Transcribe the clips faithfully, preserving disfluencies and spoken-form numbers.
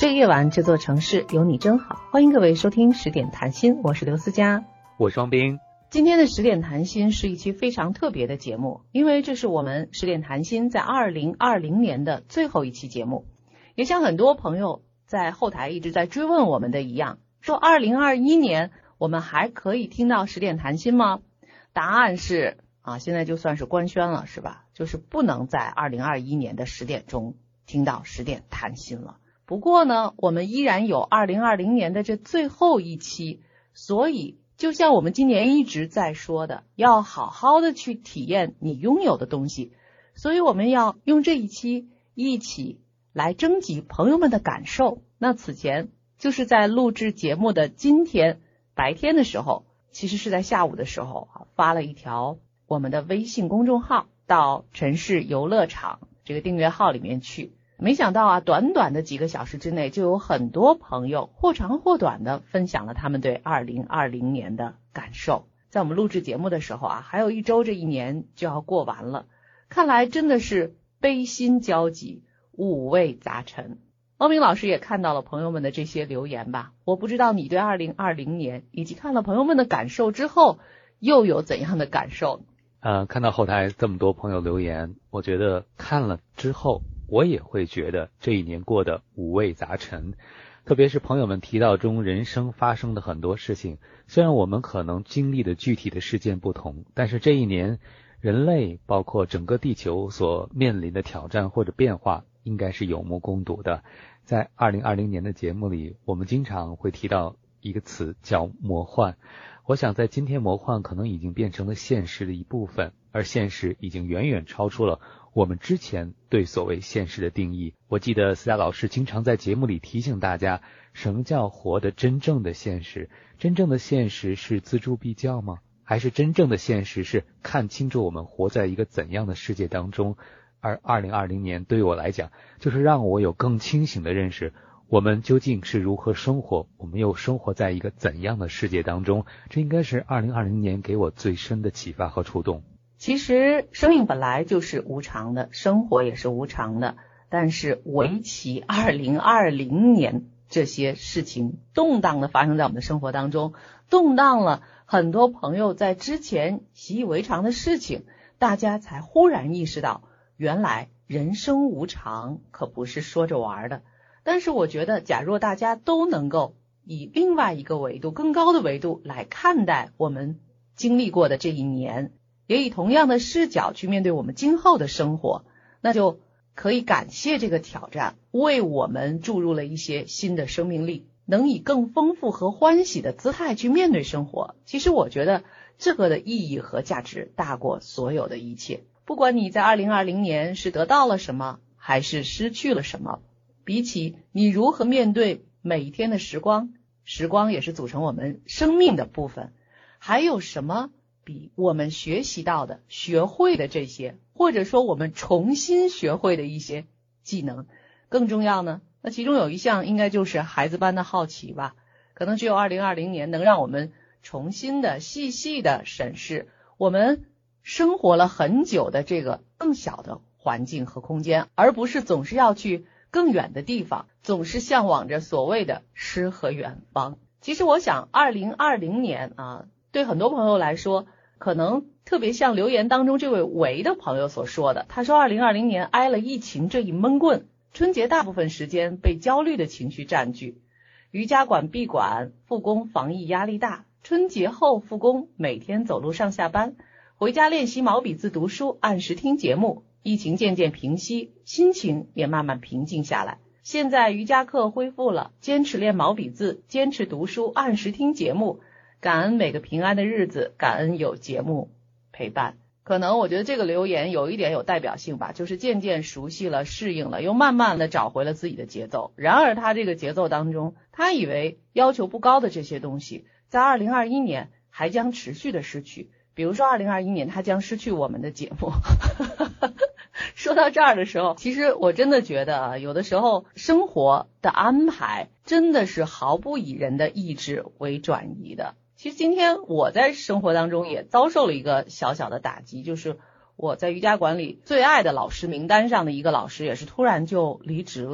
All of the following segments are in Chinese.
这个夜晚，这座城市有你真好。欢迎各位收听十点谈心，我是刘思佳， 我双冰。 今天的十点谈心是一期非常特别的节目，因为这是我们十点谈心在二零二零年的最后一期节目。也像很多朋友在后台一直在追问我们的一样，说二零二一年我们还可以听到十点谈心吗？答案是啊，现在就算是官宣了，是吧？就是不能在二零二一年的十点钟听到十点谈心了。不过呢，我们依然有二零二零年的这最后一期，所以就像我们今年一直在说的，要好好的去体验你拥有的东西，所以我们要用这一期一起来征集朋友们的感受。那此前就是在录制节目的今天白天的时候，其实是在下午的时候啊，发了一条我们的微信公众号到城市游乐场这个订阅号里面去。没想到啊，短短的几个小时之内，就有很多朋友或长或短的分享了他们对二零二零年的感受。在我们录制节目的时候啊，还有一周这一年就要过完了，看来真的是悲心交集，五味杂陈。欧明老师也看到了朋友们的这些留言吧，我不知道你对二零二零年以及看了朋友们的感受之后又有怎样的感受？ 呃，看到后台这么多朋友留言，我觉得看了之后我也会觉得这一年过得五味杂陈，特别是朋友们提到中人生发生的很多事情，虽然我们可能经历的具体的事件不同，但是这一年人类包括整个地球所面临的挑战或者变化应该是有目共睹的。在二零二零年的节目里，我们经常会提到一个词叫魔幻，我想在今天魔幻可能已经变成了现实的一部分，而现实已经远远超出了我们之前对所谓现实的定义。我记得思佳老师经常在节目里提醒大家，什么叫活得真正的现实？真正的现实是锱铢必较吗？还是真正的现实是看清楚我们活在一个怎样的世界当中？而二零二零年对于我来讲，就是让我有更清醒的认识，我们究竟是如何生活，我们又生活在一个怎样的世界当中。这应该是二零二零年给我最深的启发和触动。 其实生命本来就是无常的，生活也是无常的，但是围棋二零二零年这些事情动荡的发生在我们的生活当中，动荡了很多朋友在之前习以为常的事情，大家才忽然意识到，原来人生无常可不是说着玩的。但是我觉得假若大家都能够以另外一个维度，更高的维度来看待我们经历过的这一年，也以同样的视角去面对我们今后的生活，那就可以感谢这个挑战为我们注入了一些新的生命力，能以更丰富和欢喜的姿态去面对生活。其实我觉得这个的意义和价值大过所有的一切。不管你在二零二零年是得到了什么还是失去了什么，比起你如何面对每一天的时光，时光也是组成我们生命的部分，还有什么比我们学习到的学会的这些，或者说我们重新学会的一些技能更重要呢？那其中有一项应该就是孩子般的好奇吧，可能只有二零二零年能让我们重新的细细的审视我们生活了很久的这个更小的环境和空间，而不是总是要去更远的地方，总是向往着所谓的诗和远方。其实我想二零二零年啊，对很多朋友来说，可能特别像留言当中这位维的朋友所说的，他说二零二零年挨了疫情这一闷棍，春节大部分时间被焦虑的情绪占据，瑜伽馆闭馆，复工防疫压力大，春节后复工，每天走路上下班，回家练习毛笔字读书，按时听节目，疫情渐渐平息，心情也慢慢平静下来。现在瑜伽课恢复了，坚持练毛笔字，坚持读书，按时听节目，感恩每个平安的日子，感恩有节目陪伴。可能我觉得这个留言有一点有代表性吧，就是渐渐熟悉了，适应了，又慢慢的找回了自己的节奏。然而他这个节奏当中，他以为要求不高的这些东西，在二零二一年还将持续的失去。比如说二零二一年他将失去我们的节目说到这儿的时候，其实我真的觉得啊，有的时候生活的安排真的是毫不以人的意志为转移的。其实今天我在生活当中也遭受了一个小小的打击，就是我在瑜伽馆里最爱的老师名单上的一个老师也是突然就离职了。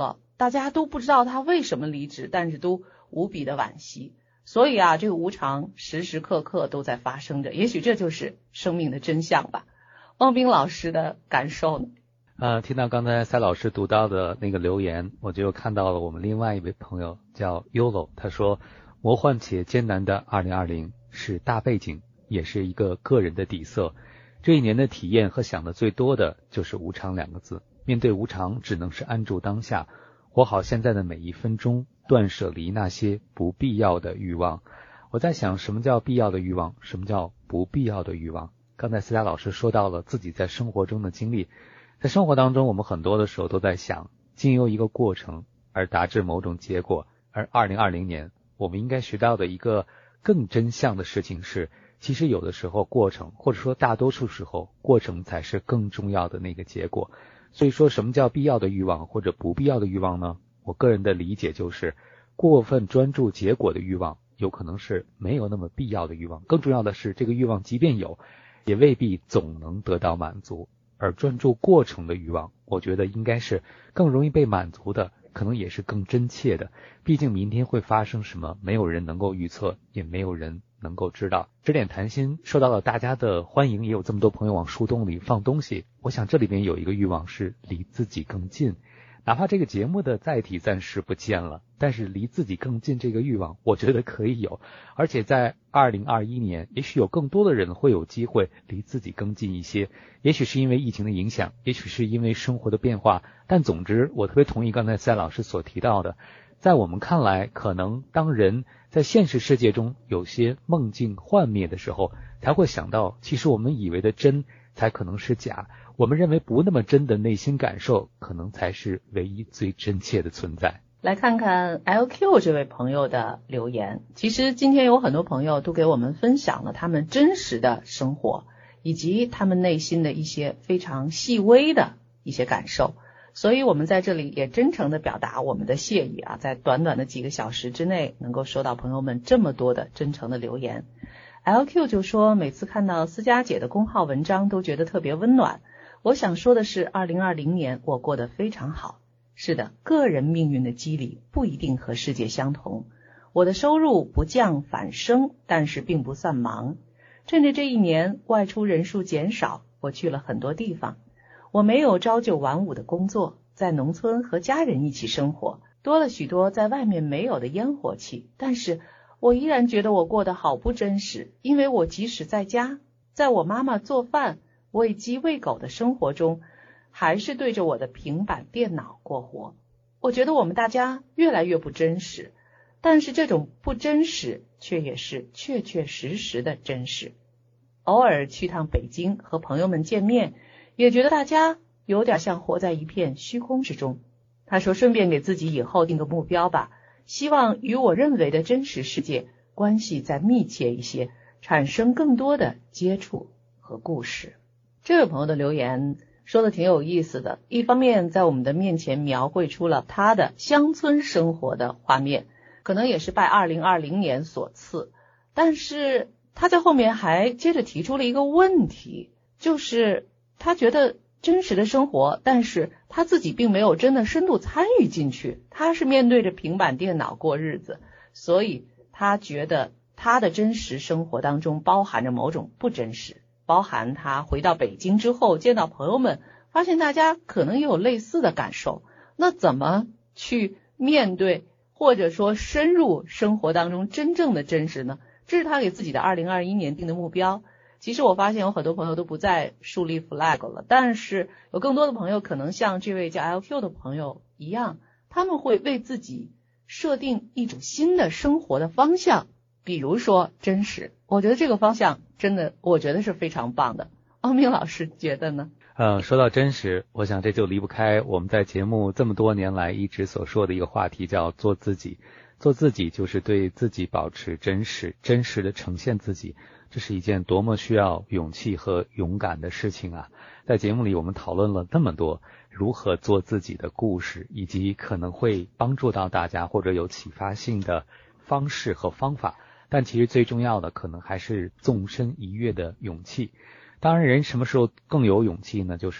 大家都不知道他为什么离职，但是都无比的惋惜。所以啊，这个无常时时刻刻都在发生着，也许这就是生命的真相吧。汪斌老师的感受呢？ 呃，听到刚才赛老师读到的那个留言，我就看到了我们另外一位朋友叫 Yolo， 他说魔幻且艰难的二零二零是大背景，也是一个个人的底色。这一年的体验和想的最多的就是无常两个字，面对无常只能是安住当下，活好现在的每一分钟，断舍离那些不必要的欲望。我在想，什么叫必要的欲望，什么叫不必要的欲望。刚才思佳老师说到了自己在生活中的经历，在生活当中我们很多的时候都在想，经由一个过程而达至某种结果。而二零二零年我们应该学到的一个更真相的事情是，其实有的时候过程，或者说大多数时候过程才是更重要的那个结果。所以说什么叫必要的欲望或者不必要的欲望呢？我个人的理解就是，过分专注结果的欲望有可能是没有那么必要的欲望，更重要的是这个欲望即便有，也未必总能得到满足。而专注过程的欲望，我觉得应该是更容易被满足的，可能也是更真切的。毕竟明天会发生什么，没有人能够预测，也没有人能够知道。指点谈心受到了大家的欢迎，也有这么多朋友往树洞里放东西。我想这里面有一个欲望是离自己更近，哪怕这个节目的载体暂时不见了，但是离自己更近这个欲望我觉得可以有。而且在二零二一年，也许有更多的人会有机会离自己更近一些，也许是因为疫情的影响，也许是因为生活的变化，但总之我特别同意刚才赛老师所提到的，在我们看来，可能当人在现实世界中有些梦境幻灭的时候，才会想到其实我们以为的真才可能是假，我们认为不那么真的内心感受可能才是唯一最真切的存在。 来看看 L Q 这位朋友的留言。其实今天有很多朋友都给我们分享了他们真实的生活，以及他们内心的一些非常细微的一些感受，所以我们在这里也真诚的表达我们的谢意啊，在短短的几个小时之内能够收到朋友们这么多的真诚的留言。L Q 就说，每次看到思佳姐的公号文章都觉得特别温暖。我想说的是，二零二零年我过得非常好。是的，个人命运的机理不一定和世界相同。我的收入不降反升，但是并不算忙。趁着这一年外出人数减少，我去了很多地方。我没有朝九晚五的工作，在农村和家人一起生活，多了许多在外面没有的烟火气，但是我依然觉得我过得好不真实，因为我即使在家，在我妈妈做饭、喂鸡喂狗的生活中，还是对着我的平板电脑过活。我觉得我们大家越来越不真实，但是这种不真实却也是确确实实的真实。偶尔去趟北京和朋友们见面，也觉得大家有点像活在一片虚空之中。他说顺便给自己以后定个目标吧，希望与我认为的真实世界关系再密切一些，产生更多的接触和故事。这位朋友的留言说的挺有意思的，一方面在我们的面前描绘出了他的乡村生活的画面，可能也是拜二零二零年所赐，但是他在后面还接着提出了一个问题，就是他觉得真实的生活，但是他自己并没有真的深度参与进去，他是面对着平板电脑过日子，所以他觉得他的真实生活当中包含着某种不真实，包含他回到北京之后见到朋友们，发现大家可能也有类似的感受，那怎么去面对或者说深入生活当中真正的真实呢？这是他给自己的二零二一年定的目标。其实我发现有很多朋友都不再树立 flag 了，但是有更多的朋友可能像这位叫 L Q 的朋友一样，他们会为自己设定一种新的生活的方向，比如说真实。我觉得这个方向真的我觉得是非常棒的。汪明老师觉得呢？ 呃，说到真实，我想这就离不开我们在节目这么多年来一直所说的一个话题，叫做自己。做自己就是对自己保持真实，真实的呈现自己，这是一件多么需要勇气和勇敢的事情啊！在节目里我们讨论了那么多如何做自己的故事，以及可能会帮助到大家或者有启发性的方式和方法，但其实最重要的可能还是纵身一跃的勇气。当然人什么时候更有勇气呢？就是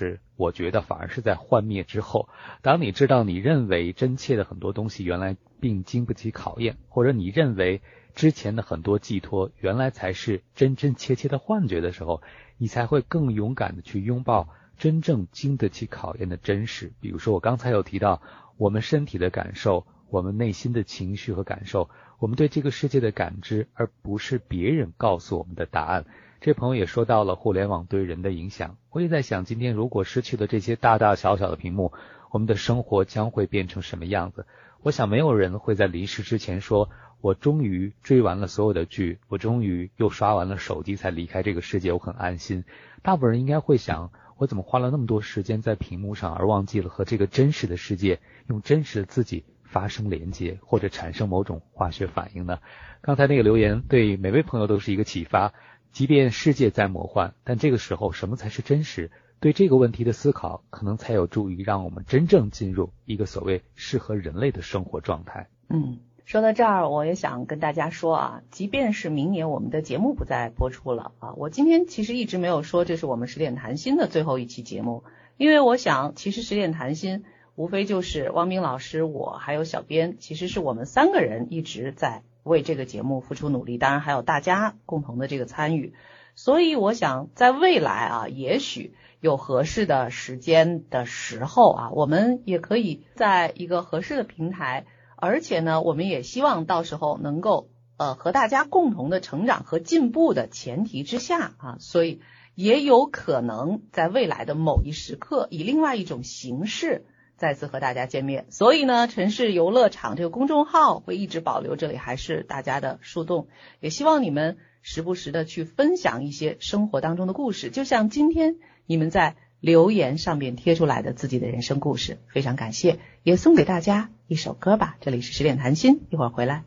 我觉得反而是在幻灭之后。当你知道你认为真切的很多东西原来并经不起考验，或者你认为之前的很多寄托原来才是真真切切的幻觉的时候，你才会更勇敢的去拥抱真正经得起考验的真实。比如说我刚才有提到我们身体的感受，我们内心的情绪和感受，我们对这个世界的感知，而不是别人告诉我们的答案。这朋友也说到了互联网对人的影响，我也在想今天如果失去了这些大大小小的屏幕，我们的生活将会变成什么样子。我想没有人会在离世之前说我终于追完了所有的剧，我终于又刷完了手机才离开这个世界，我很安心。大部分人应该会想，我怎么花了那么多时间在屏幕上，而忘记了和这个真实的世界用真实的自己发生连接，或者产生某种化学反应呢？刚才那个留言对每位朋友都是一个启发，即便世界在魔幻，但这个时候什么才是真实？对这个问题的思考，可能才有助于让我们真正进入一个所谓适合人类的生活状态。 嗯，说到这儿，我也想跟大家说啊，即便是明年我们的节目不再播出了啊，我今天其实一直没有说这是我们十点谈心的最后一期节目，因为我想其实十点谈心无非就是汪冰老师，我还有小编，其实是我们三个人一直在为这个节目付出努力，当然还有大家共同的这个参与。所以我想在未来啊，也许有合适的时间的时候啊，我们也可以在一个合适的平台，而且呢，我们也希望到时候能够呃和大家共同的成长和进步的前提之下啊，所以也有可能在未来的某一时刻以另外一种形式再次和大家见面。所以呢，城市游乐场这个公众号会一直保留，这里还是大家的树洞，也希望你们时不时的去分享一些生活当中的故事，就像今天你们在留言上面贴出来的自己的人生故事，非常感谢。也送给大家一首歌吧，这里是十点谈心，一会儿回来。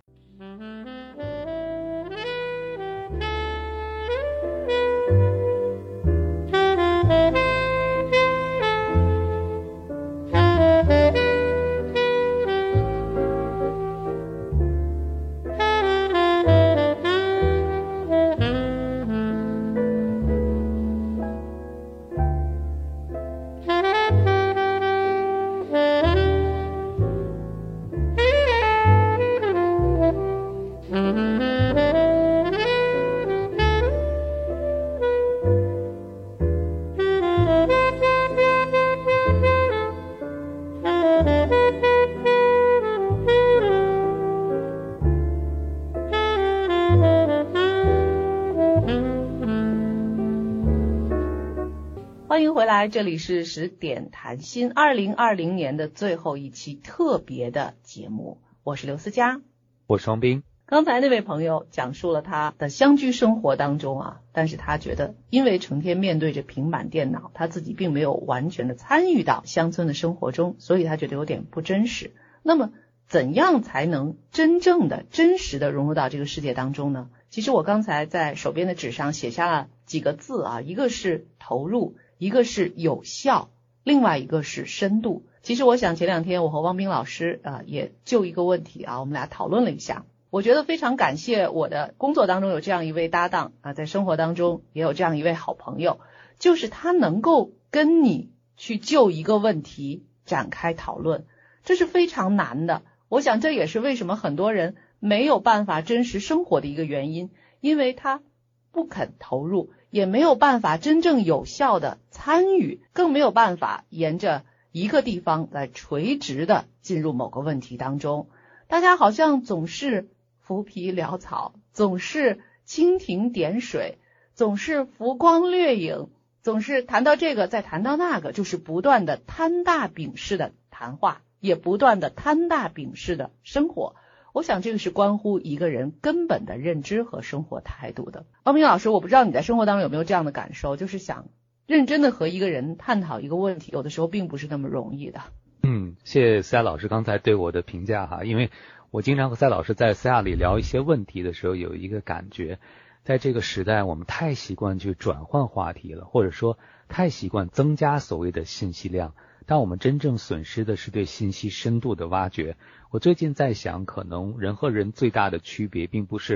欢迎回来，这里是十点谈心，二零二零年的最后一期特别的节目，我是刘思佳， 我是王斌。 刚才那位朋友讲述了他的乡居生活当中啊，但是他觉得因为成天面对着平板电脑，他自己并没有完全的参与到乡村的生活中，所以他觉得有点不真实。那么怎样才能真正的真实的融入到这个世界当中呢？其实我刚才在手边的纸上写下了几个字啊，一个是投入，一个是有效，另外一个是深度。其实我想前两天我和汪冰老师啊、呃、也就一个问题啊，我们俩讨论了一下。我觉得非常感谢我的工作当中有这样一位搭档啊，在生活当中也有这样一位好朋友，就是他能够跟你去就一个问题展开讨论，这是非常难的。我想这也是为什么很多人没有办法真实生活的一个原因，因为他不肯投入，也没有办法真正有效的参与，更没有办法沿着一个地方来垂直的进入某个问题当中。大家好像总是浮皮潦草，总是蜻蜓点水，总是浮光掠影，总是谈到这个再谈到那个，就是不断的摊大饼式的谈话，也不断的摊大饼式的生活。我想这个是关乎一个人根本的认知和生活态度的。汪冰老师，我不知道你在生活当中有没有这样的感受，就是想认真的和一个人探讨一个问题，有的时候并不是那么容易的。 嗯，谢谢赛老师刚才对我的评价哈，因为我经常和赛老师在私下里聊一些问题的时候，有一个感觉，在这个时代我们太习惯去转换话题了，或者说太习惯增加所谓的信息量，但我们真正损失的是对信息深度的挖掘。我最近在想，可能人和人最大的区别并不是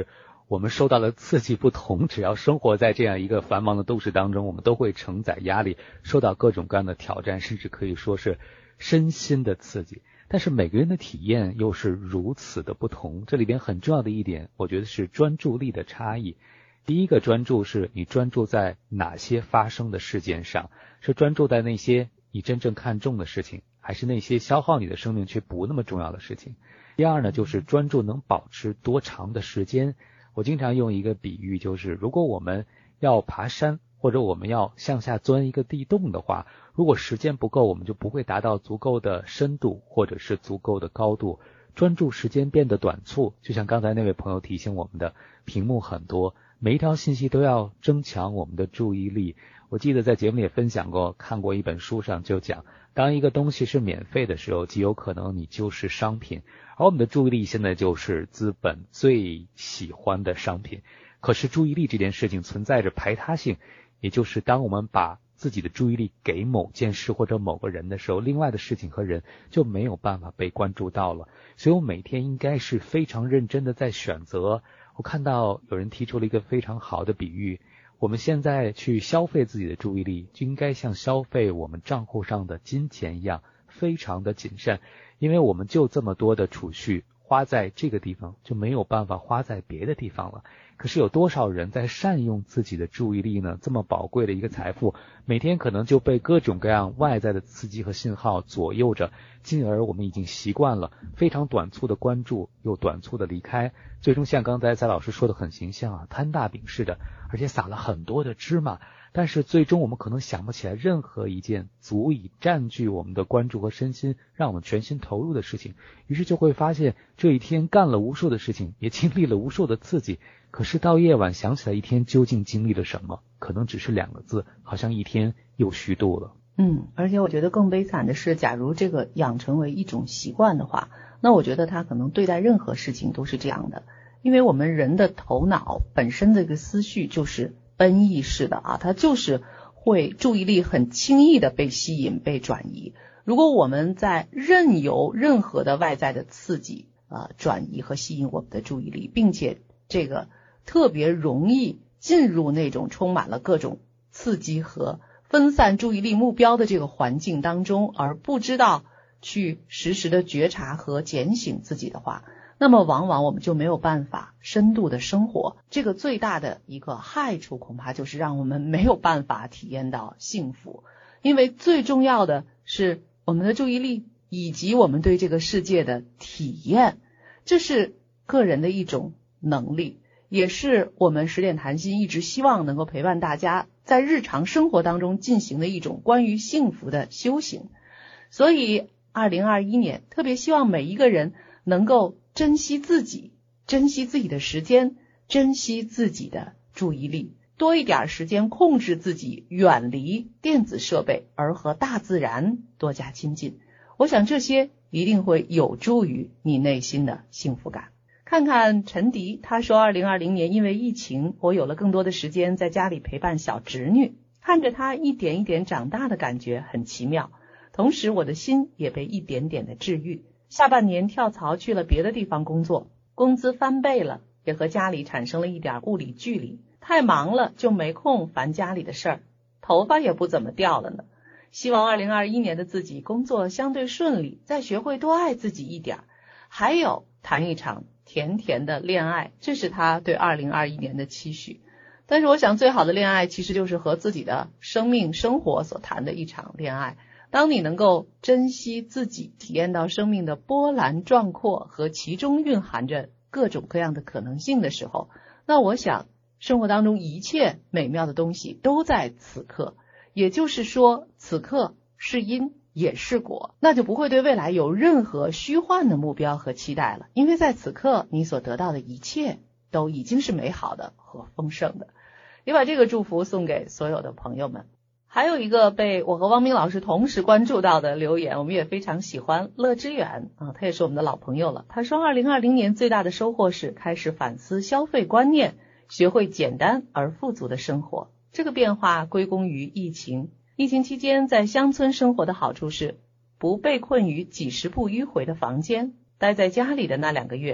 我们受到的刺激不同，只要生活在这样一个繁忙的都市当中，我们都会承载压力，受到各种各样的挑战，甚至可以说是身心的刺激。但是每个人的体验又是如此的不同，这里边很重要的一点，我觉得是专注力的差异。第一个专注是你专注在哪些发生的事件上，是专注在那些你真正看重的事情，还是那些消耗你的生命却不那么重要的事情。第二呢，就是专注能保持多长的时间。我经常用一个比喻，就是如果我们要爬山，或者我们要向下钻一个地洞的话，如果时间不够，我们就不会达到足够的深度或者是足够的高度。专注时间变得短促，就像刚才那位朋友提醒我们的，屏幕很多，每一条信息都要增强我们的注意力。我记得在节目里也分享过，看过一本书上就讲，当一个东西是免费的时候，极有可能你就是商品，而我们的注意力现在就是资本最喜欢的商品。可是注意力这件事情存在着排他性，也就是当我们把自己的注意力给某件事或者某个人的时候，另外的事情和人就没有办法被关注到了。所以我每天应该是非常认真的在选择。我看到有人提出了一个非常好的比喻，我们现在去消费自己的注意力，就应该像消费我们账户上的金钱一样，非常的谨慎，因为我们就这么多的储蓄，花在这个地方就没有办法花在别的地方了。可是有多少人在善用自己的注意力呢？这么宝贵的一个财富，每天可能就被各种各样外在的刺激和信号左右着，进而我们已经习惯了非常短促的关注又短促的离开，最终像刚才蔡老师说的很形象啊，摊大饼似的，而且撒了很多的芝麻，但是最终我们可能想不起来任何一件足以占据我们的关注和身心，让我们全心投入的事情。于是就会发现这一天干了无数的事情，也经历了无数的刺激，可是到夜晚想起来一天究竟经历了什么，可能只是两个字，好像一天又虚度了。 嗯，而且我觉得更悲惨的是，假如这个养成为一种习惯的话，那我觉得他可能对待任何事情都是这样的。因为我们人的头脑本身这个思绪就是奔逸式的啊，它就是会注意力很轻易的被吸引被转移。如果我们在任由任何的外在的刺激呃转移和吸引我们的注意力，并且这个特别容易进入那种充满了各种刺激和分散注意力目标的这个环境当中，而不知道去实时的觉察和检醒自己的话，那么往往我们就没有办法深度的生活。这个最大的一个害处恐怕就是让我们没有办法体验到幸福，因为最重要的是我们的注意力以及我们对这个世界的体验，这是个人的一种能力，也是我们十点谈心一直希望能够陪伴大家在日常生活当中进行的一种关于幸福的修行。所以二零二一年特别希望每一个人能够珍惜自己，珍惜自己的时间，珍惜自己的注意力，多一点时间控制自己，远离电子设备，而和大自然多加亲近。我想这些一定会有助于你内心的幸福感。看看陈迪，他说二零二零年因为疫情，我有了更多的时间在家里陪伴小侄女，看着她一点一点长大的感觉很奇妙，同时我的心也被一点点的治愈。下半年跳槽去了别的地方工作，工资翻倍了，也和家里产生了一点物理距离，太忙了就没空烦家里的事儿，头发也不怎么掉了呢。希望二零二一年的自己工作相对顺利，再学会多爱自己一点，还有谈一场甜甜的恋爱，这是他对二零二一年的期许。但是我想最好的恋爱其实就是和自己的生命生活所谈的一场恋爱。当你能够珍惜自己，体验到生命的波澜壮阔和其中蕴含着各种各样的可能性的时候，那我想生活当中一切美妙的东西都在此刻，也就是说此刻是因也是果，那就不会对未来有任何虚幻的目标和期待了，因为在此刻你所得到的一切都已经是美好的和丰盛的。也把这个祝福送给所有的朋友们。还有一个被我和汪明老师同时关注到的留言，我们也非常喜欢，乐之远啊，他也是我们的老朋友了。他说二零二零年最大的收获是开始反思消费观念，学会简单而富足的生活。这个变化归功于疫情。疫情期间在乡村生活的好处是不被困于几十步迂回的房间，待在家里的那两个月，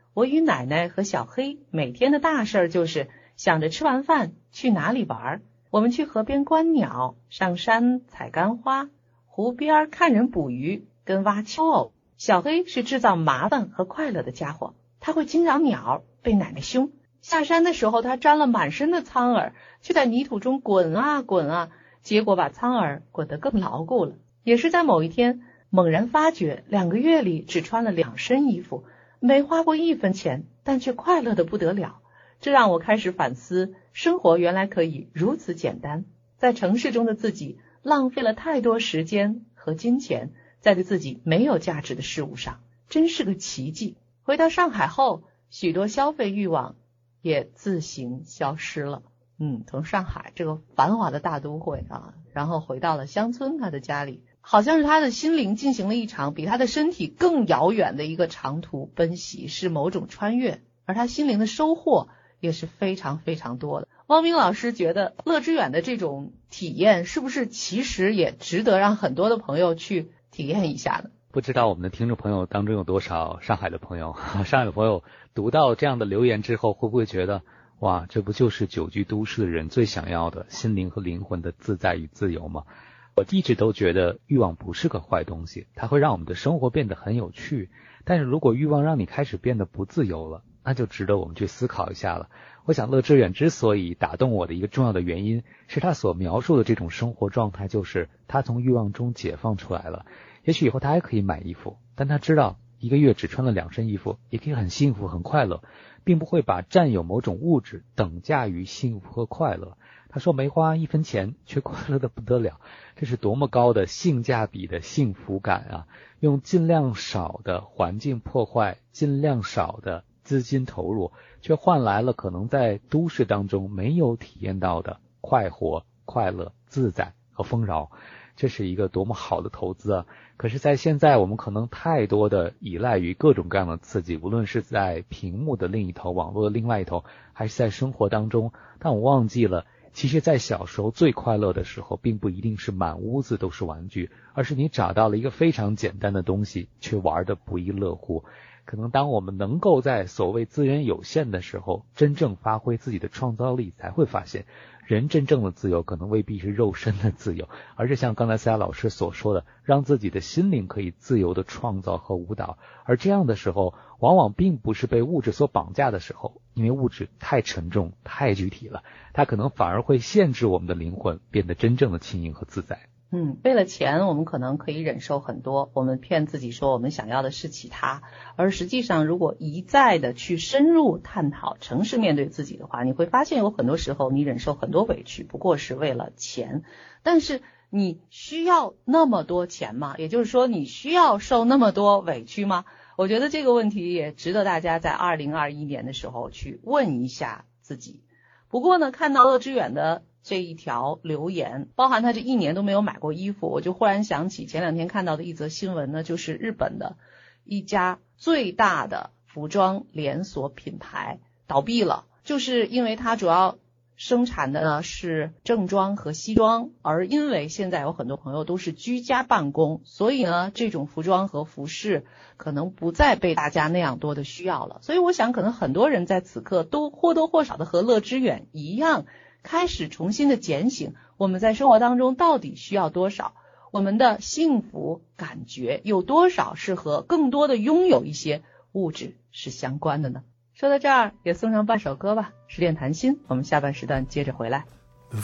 我与奶奶和小黑每天的大事就是想着吃完饭去哪里玩。我们去河边观鸟，上山采干花，湖边看人捕鱼跟挖秋藕。小黑是制造麻烦和快乐的家伙，他会惊扰鸟，被奶奶凶。下山的时候，他沾了满身的苍耳，却在泥土中滚啊滚啊，结果把苍耳滚得更牢固了。也是在某一天，猛然发觉两个月里只穿了两身衣服，没花过一分钱，但却快乐得不得了。这让我开始反思，生活原来可以如此简单。在城市中的自己浪费了太多时间和金钱在对自己没有价值的事物上，真是个奇迹。回到上海后，许多消费欲望也自行消失了。嗯，从上海这个繁华的大都会啊，然后回到了乡村他的家里，好像是他的心灵进行了一场比他的身体更遥远的一个长途奔袭，是某种穿越，而他心灵的收获也是非常非常多的。汪冰老师觉得乐之远的这种体验是不是其实也值得让很多的朋友去体验一下呢？ 不知道我们的听众朋友当中有多少上海的朋友，上海的朋友读到这样的留言之后，会不会觉得哇，这不就是久居都市的人最想要的心灵和灵魂的自在与自由吗？我一直都觉得欲望不是个坏东西，它会让我们的生活变得很有趣，但是如果欲望让你开始变得不自由了，那就值得我们去思考一下了。我想乐之远之所以打动我的一个重要的原因，是他所描述的这种生活状态，就是他从欲望中解放出来了。也许以后他还可以买衣服，但他知道一个月只穿了两身衣服也可以很幸福很快乐，并不会把占有某种物质等价于幸福和快乐。他说没花一分钱却快乐的不得了，这是多么高的性价比的幸福感啊！用尽量少的环境破坏，尽量少的资金投入，却换来了可能在都市当中没有体验到的快活、快乐、自在和丰饶。这是一个多么好的投资啊！可是在现在我们可能太多的依赖于各种各样的刺激，无论是在屏幕的另一头，网络的另外一头，还是在生活当中，但我忘记了，其实在小时候最快乐的时候，并不一定是满屋子都是玩具，而是你找到了一个非常简单的东西，却玩得不亦乐乎。可能当我们能够在所谓资源有限的时候，真正发挥自己的创造力，才会发现人真正的自由可能未必是肉身的自由，而是像刚才思雅老师所说的，让自己的心灵可以自由的创造和舞蹈。而这样的时候，往往并不是被物质所绑架的时候，因为物质太沉重太具体了，它可能反而会限制我们的灵魂，变得真正的轻盈和自在。 嗯，为了钱我们可能可以忍受很多，我们骗自己说我们想要的是其他，而实际上如果一再的去深入探讨，诚实面对自己的话，你会发现有很多时候你忍受很多委屈不过是为了钱。但是你需要那么多钱吗？也就是说你需要受那么多委屈吗？我觉得这个问题也值得大家在二零二一年的时候去问一下自己。不过呢，看到乐之远的这一条留言，包含他这一年都没有买过衣服，我就忽然想起前两天看到的一则新闻呢，就是日本的一家最大的服装连锁品牌倒闭了，就是因为它主要生产的呢是正装和西装，而因为现在有很多朋友都是居家办公，所以呢这种服装和服饰可能不再被大家那样多的需要了。所以我想可能很多人在此刻都或多或少的和乐之远一样，开始重新的检醒我们在生活当中到底需要多少，我们的幸福感觉有多少是和更多的拥有一些物质是相关的呢？说到这儿也送上半首歌吧，十点谈心，我们下半时段接着回来。 The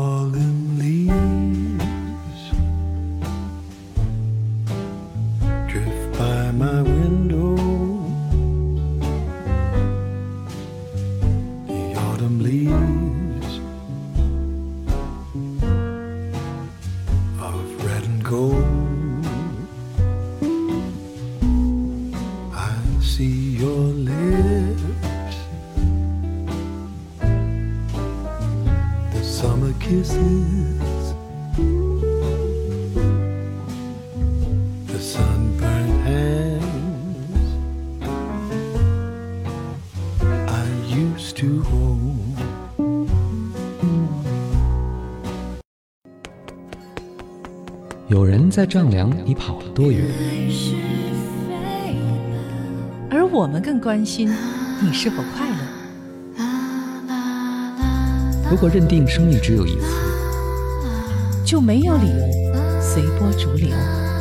fallen leaves drift by my window, the autumn leaves of red and gold. I see your lips, the summer kisses, the sunburned hands I used to hold. 有人在丈量你跑了多远， 我们更关心你是否快乐。 如果认定生命只有一次， 就没有理由随波逐流。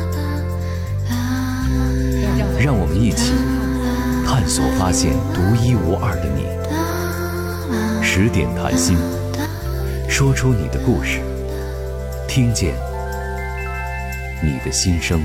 让我们一起探索发现独一无二的你。十点谈心，说出你的故事，听见你的心声。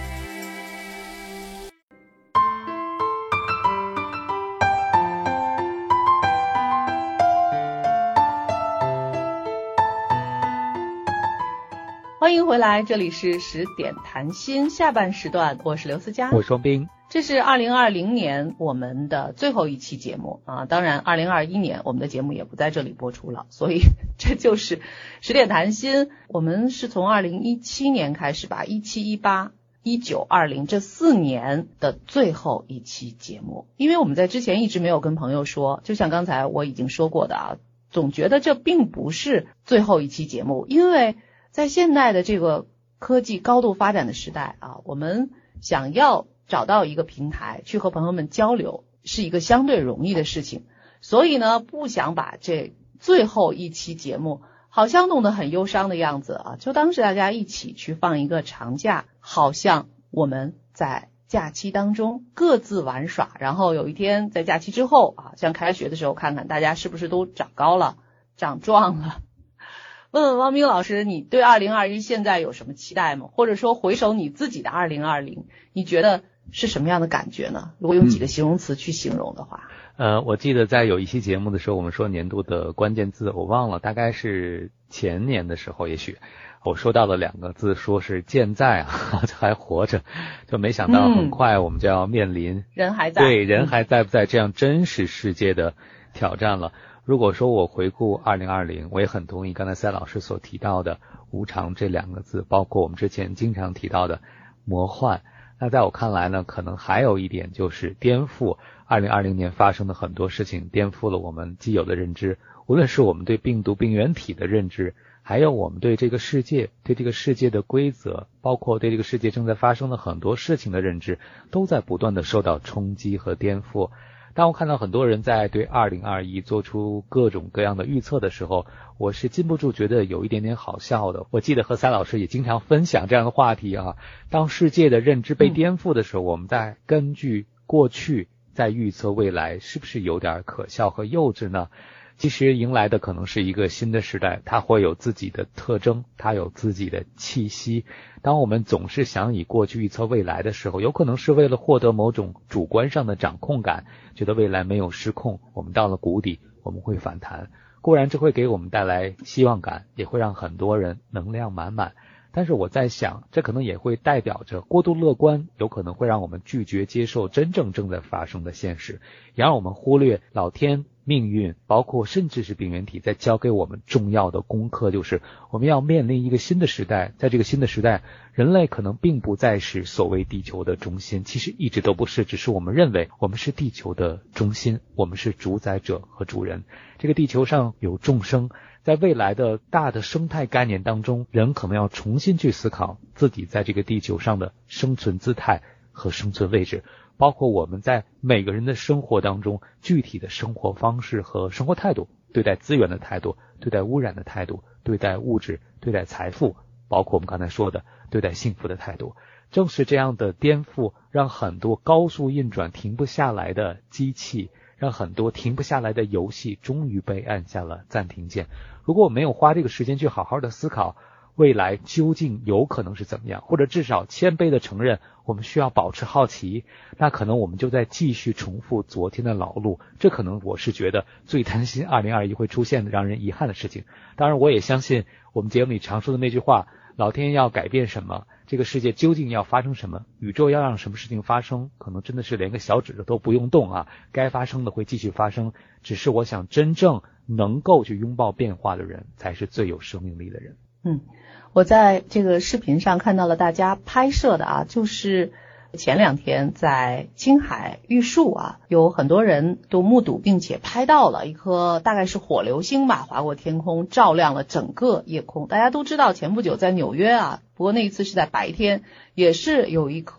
欢迎回来，这里是十点谈心下半时段，我是刘思佳， 我是双冰。 这是二零二零年我们的最后一期节目啊，当然二零二一年我们的节目也不在这里播出了，所以这就是十点谈心。我们是从二零一七年开始吧，一七、一八、一九、二零这四年的最后一期节目。因为我们在之前一直没有跟朋友说，就像刚才我已经说过的啊，总觉得这并不是最后一期节目，因为在现代的这个科技高度发展的时代啊，我们想要找到一个平台去和朋友们交流是一个相对容易的事情，所以呢不想把这最后一期节目好像弄得很忧伤的样子啊，就当是大家一起去放一个长假，好像我们在假期当中各自玩耍，然后有一天在假期之后啊，像开学的时候看看大家是不是都长高了长壮了。问问汪冰老师，你对二零二一现在有什么期待吗？或者说回首你自己的二零二零，你觉得是什么样的感觉呢？如果用几个形容词去形容的话。 嗯、呃，我记得在有一期节目的时候，我们说年度的关键字，我忘了，大概是前年的时候，也许我说到了两个字，说是健在啊，还活着，就没想到很快我们就要面临、嗯、 人还在， 对，人还在不在这样真实世界的挑战了。如果说我回顾二零二零，我也很同意刚才赛老师所提到的无常这两个字，包括我们之前经常提到的魔幻。那在我看来呢，可能还有一点就是颠覆。二零二零年发生的很多事情颠覆了我们既有的认知，无论是我们对病毒病原体的认知，还有我们对这个世界，对这个世界的规则，包括对这个世界正在发生的很多事情的认知，都在不断的受到冲击和颠覆。当我看到很多人在对二零二一做出各种各样的预测的时候，我是禁不住觉得有一点点好笑的。我记得和赛老师也经常分享这样的话题啊，当世界的认知被颠覆的时候，我们在根据过去在预测未来，是不是有点可笑和幼稚呢？其实迎来的可能是一个新的时代，它会有自己的特征，它有自己的气息。当我们总是想以过去预测未来的时候，有可能是为了获得某种主观上的掌控感，觉得未来没有失控，我们到了谷底，我们会反弹。固然这会给我们带来希望感，也会让很多人能量满满。但是我在想，这可能也会代表着过度乐观，有可能会让我们拒绝接受真正正在发生的现实，也让我们忽略老天、命运，包括甚至是病原体在教给我们重要的功课，就是我们要面临一个新的时代。在这个新的时代，人类可能并不再是所谓地球的中心，其实一直都不是，只是我们认为我们是地球的中心，我们是主宰者和主人。这个地球上有众生，在未来的大的生态概念当中，人可能要重新去思考自己在这个地球上的生存姿态和生存位置，包括我们在每个人的生活当中具体的生活方式和生活态度，对待资源的态度，对待污染的态度，对待物质，对待财富，包括我们刚才说的对待幸福的态度。正是这样的颠覆，让很多高速运转停不下来的机器，让很多停不下来的游戏终于被按下了暂停键。如果我没有花这个时间去好好的思考未来究竟有可能是怎么样，或者至少谦卑的承认我们需要保持好奇，那可能我们就在继续重复昨天的老路。这可能我是觉得最担心二零二一会出现的让人遗憾的事情。当然我也相信我们节目里常说的那句话，老天要改变什么，这个世界究竟要发生什么，宇宙要让什么事情发生，可能真的是连个小指头都不用动啊，该发生的会继续发生。只是我想真正能够去拥抱变化的人才是最有生命力的人。 嗯，我在这个视频上看到了大家拍摄的啊，就是前两天在青海玉树啊，有很多人都目睹并且拍到了一颗大概是火流星吧，划过天空，照亮了整个夜空。大家都知道前不久在纽约啊，不过那一次是在白天，也是有一颗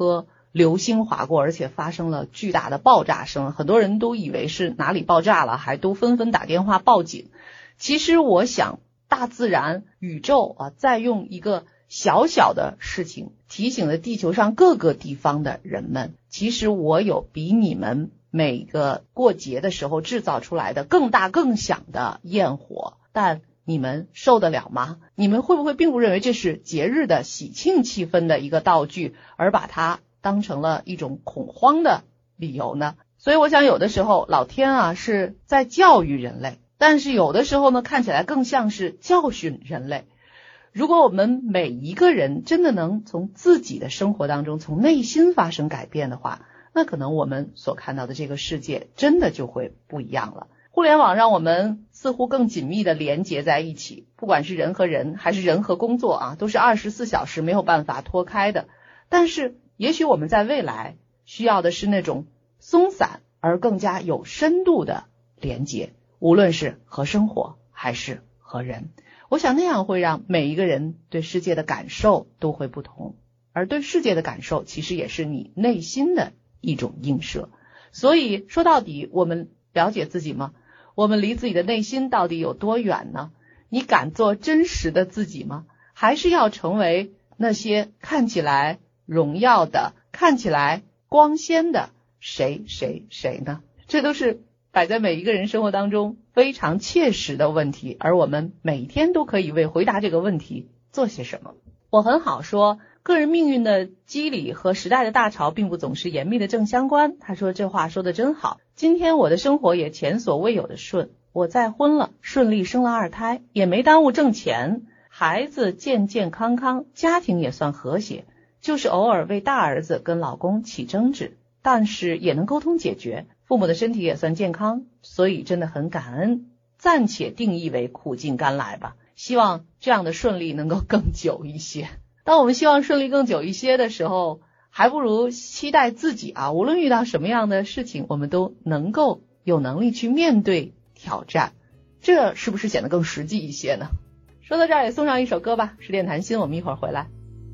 流星划过，而且发生了巨大的爆炸声，很多人都以为是哪里爆炸了，还都纷纷打电话报警。其实我想大自然宇宙啊，在用一个小小的事情提醒了地球上各个地方的人们，其实我有比你们每个过节的时候制造出来的更大更响的焰火，但你们受得了吗？你们会不会并不认为这是节日的喜庆气氛的一个道具，而把它当成了一种恐慌的理由呢？所以我想有的时候老天啊是在教育人类，但是有的时候呢看起来更像是教训人类。如果我们每一个人真的能从自己的生活当中从内心发生改变的话，那可能我们所看到的这个世界真的就会不一样了。互联网让我们似乎更紧密的连结在一起，不管是人和人还是人和工作啊，都是二十四小时没有办法脱开的。但是也许我们在未来需要的是那种松散而更加有深度的连结，无论是和生活还是和人。我想那样会让每一个人对世界的感受都会不同，而对世界的感受其实也是你内心的一种映射。所以说到底，我们了解自己吗？我们离自己的内心到底有多远呢？你敢做真实的自己吗？还是要成为那些看起来荣耀的、看起来光鲜的谁谁谁呢？这都是摆在每一个人生活当中非常切实的问题，而我们每天都可以为回答这个问题做些什么。我很好说，个人命运的机理和时代的大潮并不总是严密的正相关。他说这话说得真好。今天我的生活也前所未有的顺，我再婚了，顺利生了二胎，也没耽误挣钱，孩子健健康康，家庭也算和谐，就是偶尔为大儿子跟老公起争执，但是也能沟通解决，父母的身体也算健康，所以真的很感恩，暂且定义为苦尽甘来吧。希望这样的顺利能够更久一些。当我们希望顺利更久一些的时候，还不如期待自己啊，无论遇到什么样的事情，我们都能够有能力去面对挑战，这是不是显得更实际一些呢？说到这儿也送上一首歌吧，十点谈心，我们一会儿回来。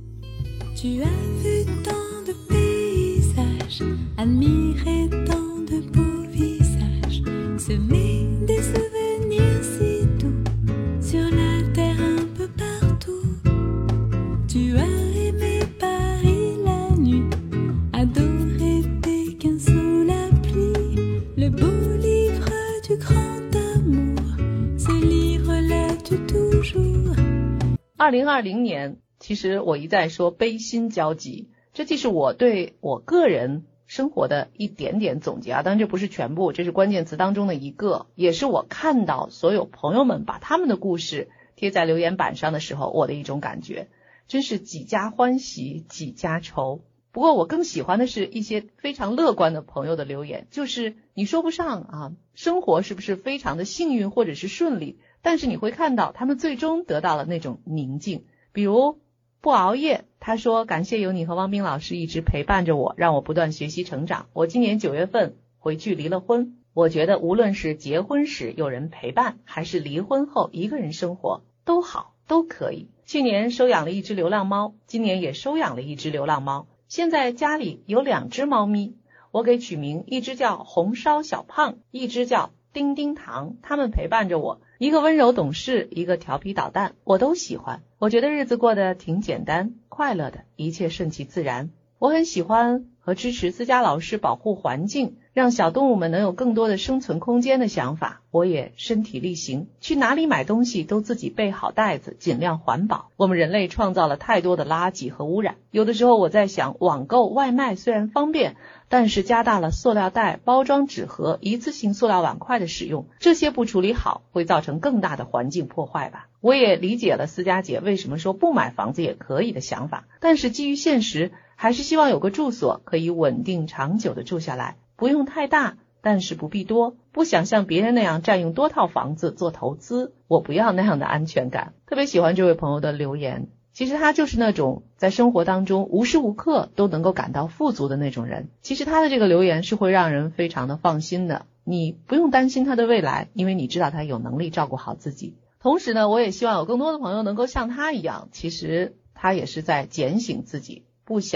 Tu as vu tant de paysages, admiré tant de beaux visages, semé des souvenirs si doux, sur la terre un peu partout. Tu as aimé Paris la nuit, adoré Pékin sous la pluie, le beau livre du grand amour, ce livre-là tu toujours. 二零二零年其实我一再说悲心交集，这既是我对我个人生活的一点点总结啊，当然这不是全部，这是关键词当中的一个，也是我看到所有朋友们把他们的故事贴在留言板上的时候我的一种感觉，真是几家欢喜几家愁。不过我更喜欢的是一些非常乐观的朋友的留言，就是你说不上啊，生活是不是非常的幸运或者是顺利，但是你会看到他们最终得到了那种宁静。比如不熬夜，他说感谢有你和汪斌老师一直陪伴着我，让我不断学习成长。我今年九月份回去离了婚，我觉得无论是结婚时有人陪伴，还是离婚后一个人生活都好，都可以。去年收养了一只流浪猫，今年也收养了一只流浪猫，现在家里有两只猫咪，我给取名，一只叫红烧小胖，一只叫丁丁糖，他们陪伴着我，一个温柔懂事，一个调皮捣蛋，我都喜欢。我觉得日子过得挺简单快乐的，一切顺其自然。我很喜欢和支持私家老师保护环境，让小动物们能有更多的生存空间的想法，我也身体力行，去哪里买东西都自己备好袋子，尽量环保。我们人类创造了太多的垃圾和污染，有的时候我在想，网购外卖虽然方便，但是加大了塑料袋、包装纸盒、一次性塑料碗筷的使用，这些不处理好会造成更大的环境破坏吧。我也理解了思佳姐为什么说不买房子也可以的想法，但是基于现实，还是希望有个住所可以稳定长久的住下来，不用太大，但是不必多，不想像别人那样占用多套房子做投资，我不要那样的安全感。特别喜欢这位朋友的留言，其实他就是那种在生活当中无时无刻都能够感到富足的那种人。其实他的这个留言是会让人非常的放心的，你不用担心他的未来，因为你知道他有能力照顾好自己。同时呢，我也希望有更多的朋友能够像他一样，其实他也是在检醒自己，不想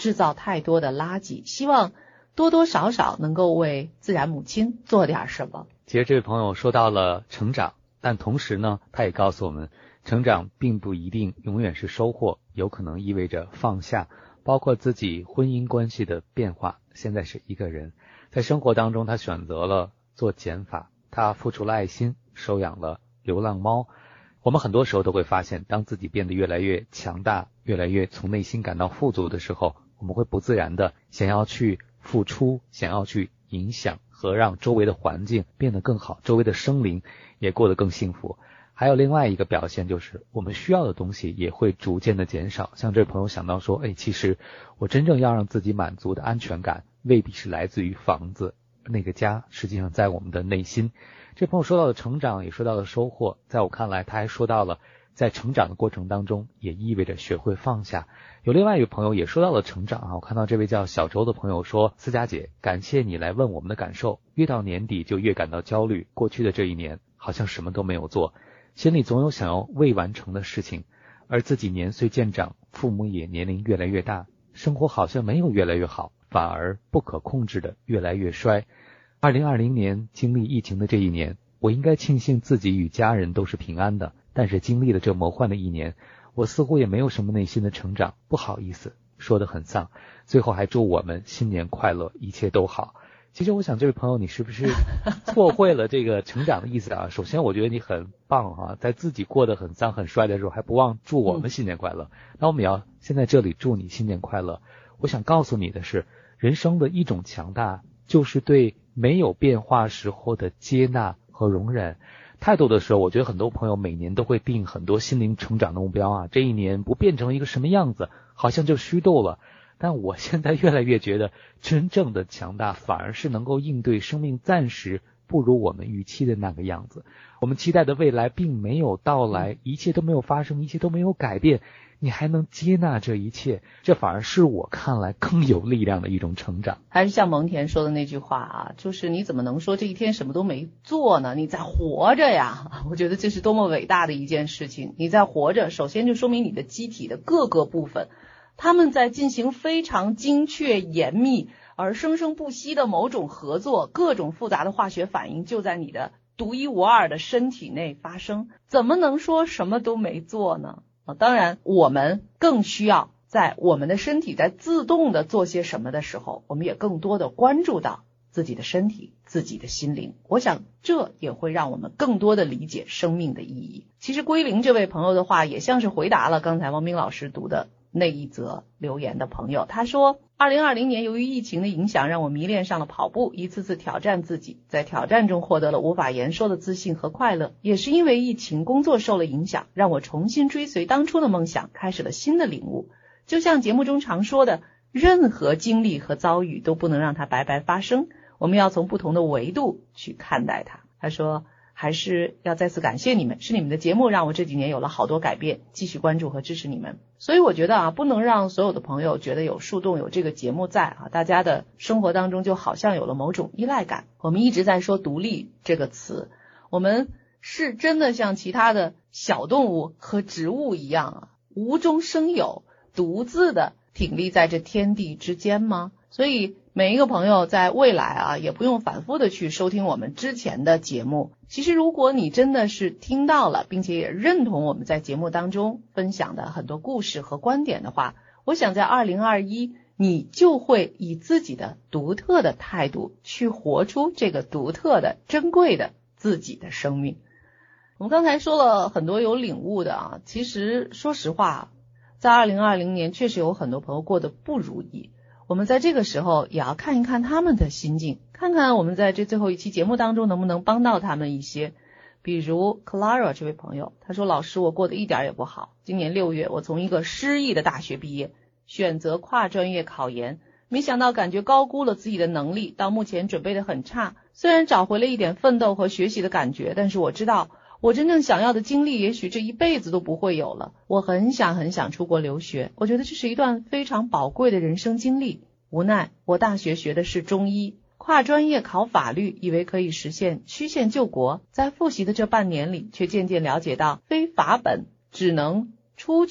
制造太多的垃圾，希望多多少少能够为自然母亲做点什么。 其实这位朋友说到了成长，但同时呢，他也告诉我们，成长并不一定永远是收获，有可能意味着放下，包括自己婚姻关系的变化。现在是一个人，在生活当中他选择了做减法，他付出了爱心，收养了流浪猫。我们很多时候都会发现，当自己变得越来越强大，越来越从内心感到富足的时候，我们会不自然的想要去付出，想要去影响和让周围的环境变得更好，周围的生灵也过得更幸福。还有另外一个表现，就是我们需要的东西也会逐渐的减少。像这位朋友想到说，哎，其实我真正要让自己满足的安全感未必是来自于房子，那个家实际上在我们的内心。这朋友说到了成长，也说到了收获，在我看来他还说到了在成长的过程当中也意味着学会放下。有另外一位朋友也说到了成长啊，我看到这位叫小周的朋友说，思佳姐，感谢你来问我们的感受，越到年底就越感到焦虑，过去的这一年好像什么都没有做，心里总有想要未完成的事情，而自己年岁渐长，父母也年龄越来越大，生活好像没有越来越好，反而不可控制的越来越衰。二零二零年经历疫情的这一年，我应该庆幸自己与家人都是平安的，但是经历了这魔幻的一年，我似乎也没有什么内心的成长，不好意思，说得很丧。最后还祝我们新年快乐，一切都好。其实我想这位朋友你是不是错会了这个成长的意思啊？首先我觉得你很棒啊，在自己过得很脏很衰的时候还不忘祝我们新年快乐、嗯、那我们要现在这里祝你新年快乐。我想告诉你的是，人生的一种强大就是对没有变化时候的接纳和容忍。太多的时候我觉得很多朋友每年都会定很多心灵成长的目标啊，这一年不变成一个什么样子好像就虚度了。但我现在越来越觉得，真正的强大反而是能够应对生命暂时不如我们预期的那个样子。我们期待的未来并没有到来，一切都没有发生，一切都没有改变，你还能接纳这一切，这反而是我看来更有力量的一种成长。 还是像蒙恬说的那句话啊，就是你怎么能说这一天什么都没做呢？你在活着呀。我觉得这是多么伟大的一件事情。你在活着，首先就说明你的机体的各个部分他们在进行非常精确严密而生生不息的某种合作，各种复杂的化学反应就在你的独一无二的身体内发生，怎么能说什么都没做呢？啊，当然我们更需要在我们的身体在自动的做些什么的时候，我们也更多的关注到自己的身体，自己的心灵。我想这也会让我们更多的理解生命的意义。其实归零这位朋友的话也像是回答了刚才王斌老师读的那一则留言的朋友。他说，二零二零年由于疫情的影响，让我迷恋上了跑步，一次次挑战自己，在挑战中获得了无法言说的自信和快乐。也是因为疫情，工作受了影响，让我重新追随当初的梦想，开始了新的领悟。就像节目中常说的，任何经历和遭遇都不能让它白白发生，我们要从不同的维度去看待它。他说，还是要再次感谢你们，是你们的节目让我这几年有了好多改变，继续关注和支持你们。所以我觉得啊，不能让所有的朋友觉得有树洞有这个节目在啊，大家的生活当中就好像有了某种依赖感。我们一直在说独立这个词，我们是真的像其他的小动物和植物一样啊，无中生有，独自的挺立在这天地之间吗？所以每一个朋友在未来啊，也不用反复的去收听我们之前的节目。其实如果你真的是听到了，并且也认同我们在节目当中分享的很多故事和观点的话，我想在二零二一你就会以自己的独特的态度去活出这个独特的珍贵的自己的生命。我们刚才说了很多有领悟的啊，其实说实话，在二零二零年确实有很多朋友过得不如意，我们在这个时候也要看一看他们的心境，看看我们在这最后一期节目当中能不能帮到他们一些。比如 Clara 这位朋友，他说，老师，我过得一点也不好，今年六月我从一个诗意的大学毕业，选择跨专业考研，没想到感觉高估了自己的能力，到目前准备得很差，虽然找回了一点奋斗和学习的感觉，但是我知道我真正想要的经历也许这一辈子都不会有了。我很想很想出国留学，我觉得这是一段非常宝贵的人生经历。无奈我大学学的是中医，跨专业考法律，以为可以实现曲线救国，在复习的这半年里，却渐渐了解到非法本只能出去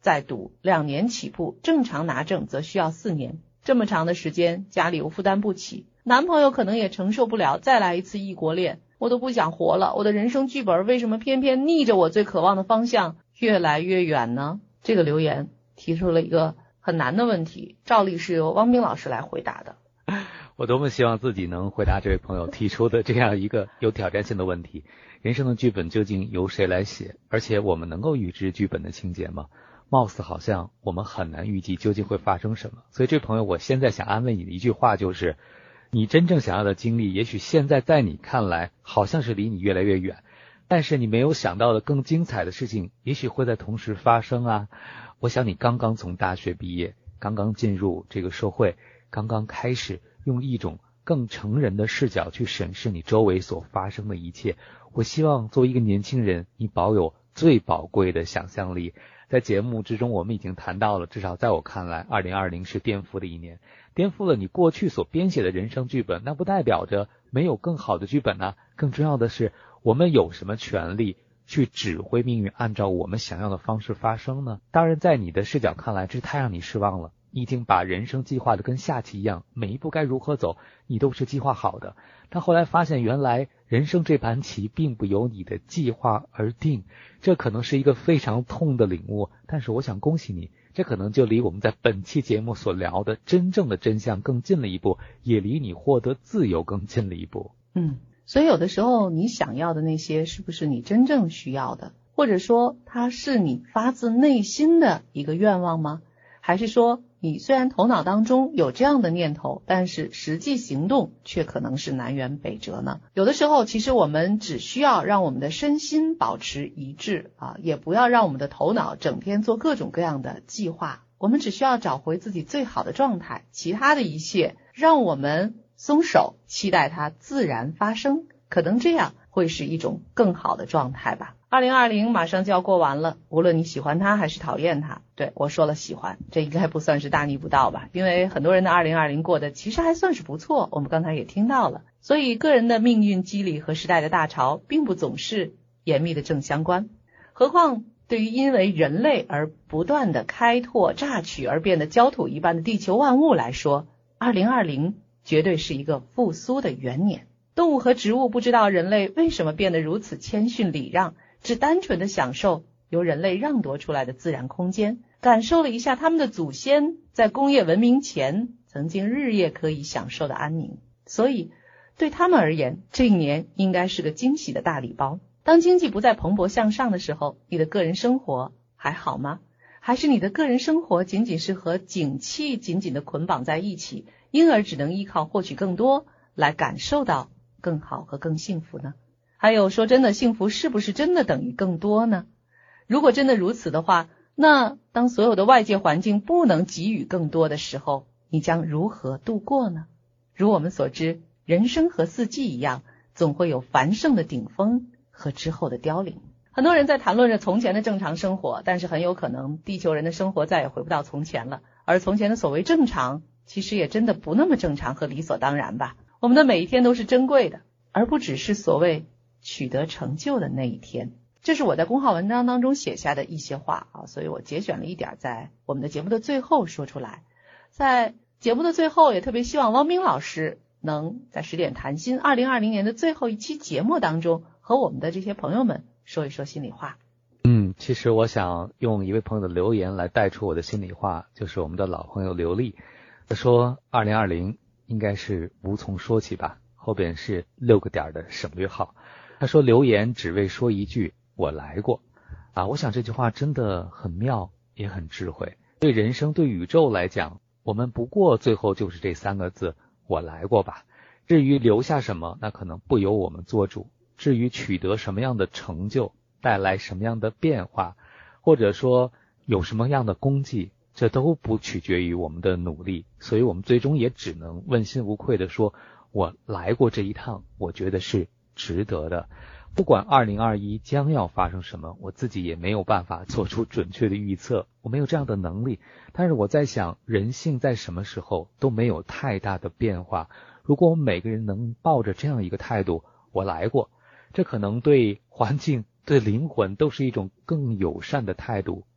再读两年起步，正常拿证则需要四年。这么长的时间，家里又负担不起，男朋友可能也承受不了再来一次异国恋，我都不想活了，我的人生剧本为什么偏偏逆着我最渴望的方向越来越远呢？这个留言提出了一个很难的问题，照例是由汪冰老师来回答的。 我多么希望自己能回答这位朋友提出的这样一个有挑战性的问题，人生的剧本究竟由谁来写？而且我们能够预知剧本的情节吗？貌似好像我们很难预计究竟会发生什么。所以这位朋友，我现在想安慰你的一句话就是，你真正想要的经历，也许现在在你看来好像是离你越来越远，但是你没有想到的更精彩的事情也许会在同时发生啊。我想你刚刚从大学毕业，刚刚进入这个社会，刚刚开始用一种更成人的视角去审视你周围所发生的一切。我希望作为一个年轻人，你保有最宝贵的想象力。在节目之中我们已经谈到了，至少在我看来二零二零是颠覆的一年，颠覆了你过去所编写的人生剧本。那不代表着没有更好的剧本啊，更重要的是我们有什么权利去指挥命运按照我们想要的方式发生呢？当然在你的视角看来这太让你失望了，你已经把人生计划的跟下棋一样，每一步该如何走你都是计划好的，但后来发现原来人生这盘棋并不由你的计划而定，这可能是一个非常痛的领悟。但是我想恭喜你，这可能就离我们在本期节目所聊的真正的真相更近了一步，也离你获得自由更近了一步。 嗯，所以有的时候你想要的那些是不是你真正需要的，或者说它是你发自内心的一个愿望吗？还是说你虽然头脑当中有这样的念头，但是实际行动却可能是南辕北辙呢？有的时候其实我们只需要让我们的身心保持一致啊，也不要让我们的头脑整天做各种各样的计划，我们只需要找回自己最好的状态，其他的一切让我们松手，期待它自然发生，可能这样会是一种更好的状态吧。二零二零马上就要过完了，无论你喜欢它还是讨厌它，对，我说了喜欢，这应该不算是大逆不道吧，因为很多人的二零二零过得其实还算是不错，我们刚才也听到了。所以个人的命运机理和时代的大潮并不总是严密的正相关，何况对于因为人类而不断的开拓榨取而变得焦土一般的地球万物来说，二零二零绝对是一个复苏的元年。动物和植物不知道人类为什么变得如此谦逊礼让，只单纯的享受由人类让夺出来的自然空间，感受了一下他们的祖先在工业文明前曾经日夜可以享受的安宁。所以对他们而言，这一年应该是个惊喜的大礼包。当经济不再蓬勃向上的时候，你的个人生活还好吗？还是你的个人生活仅仅是和景气紧紧的捆绑在一起，因而只能依靠获取更多来感受到更好和更幸福呢？还有说真的，幸福是不是真的等于更多呢？如果真的如此的话，那当所有的外界环境不能给予更多的时候，你将如何度过呢？如我们所知，人生和四季一样，总会有繁盛的顶峰和之后的凋零。很多人在谈论着从前的正常生活，但是很有可能地球人的生活再也回不到从前了，而从前的所谓正常，其实也真的不那么正常和理所当然吧。我们的每一天都是珍贵的，而不只是所谓取得成就的那一天。这是我在公号文章当中写下的一些话啊，所以我节选了一点在我们的节目的最后说出来。在节目的最后，也特别希望汪冰老师能在十点谈心二零二零年的最后一期节目当中，和我们的这些朋友们说一说心里话。 嗯，其实我想用一位朋友的留言来带出我的心里话，就是我们的老朋友刘丽，他说二零二零应该是无从说起吧，后边是六个点的省略号。他说留言只为说一句我来过啊，我想这句话真的很妙，也很智慧。对人生对宇宙来讲，我们不过最后就是这三个字，我来过吧。至于留下什么，那可能不由我们做主，至于取得什么样的成就，带来什么样的变化，或者说有什么样的功绩，这都不取决于我们的努力。所以我们最终也只能问心无愧地说，我来过这一趟，我觉得是值得的。不管二零二一将要发生什么，我自己也没有办法做出准确的预测，我没有这样的能力。但是我在想，人性在什么时候都没有太大的变化。如果我们每个人能抱着这样一个态度，我来过，这可能对环境对灵魂都是一种更友善的态度，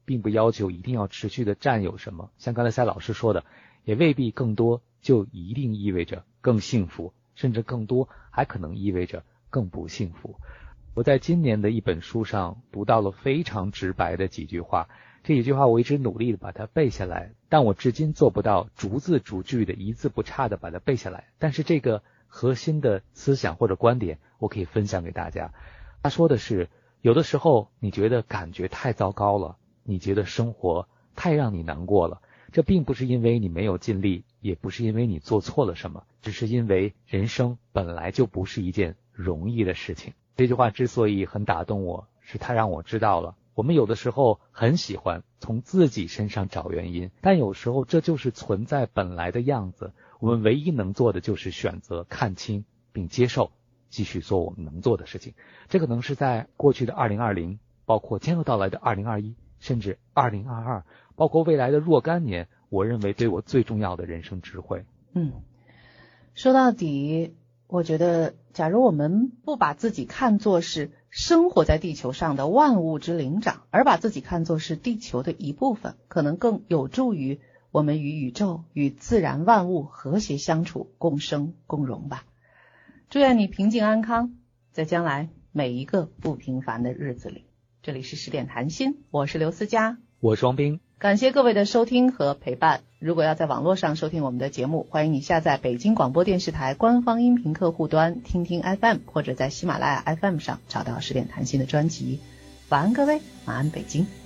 并不要求一定要持续的占有什么，像刚才赛老师说的，也未必更多就一定意味着更幸福，甚至更多还可能意味着更不幸福。我在今年的一本书上读到了非常直白的几句话，这几句话我一直努力的把它背下来，但我至今做不到逐字逐句的一字不差的把它背下来，但是这个核心的思想或者观点我可以分享给大家。他说的是，有的时候你觉得感觉太糟糕了，你觉得生活太让你难过了，这并不是因为你没有尽力，也不是因为你做错了什么，只是因为人生本来就不是一件容易的事情。这句话之所以很打动我，是它让我知道了，我们有的时候很喜欢从自己身上找原因，但有时候这就是存在本来的样子，我们唯一能做的就是选择看清并接受，继续做我们能做的事情。这可能是在过去的二零二零，包括将要到来的二零二一，甚至二零二二，包括未来的若干年，我认为对我最重要的人生智慧。 嗯，说到底，我觉得假如我们不把自己看作是生活在地球上的万物之灵长，而把自己看作是地球的一部分，可能更有助于我们与宇宙与自然万物和谐相处，共生共荣吧。祝愿你平静安康，在将来每一个不平凡的日子里。这里是十点谈心，我是刘思佳， 我是王斌， 感谢各位的收听和陪伴。如果要在网络上收听我们的节目，欢迎你下载北京广播电视台官方音频客户端听听 F M， 或者在喜马拉雅 F M 上找到十点谈心的专辑。晚安各位，晚安北京。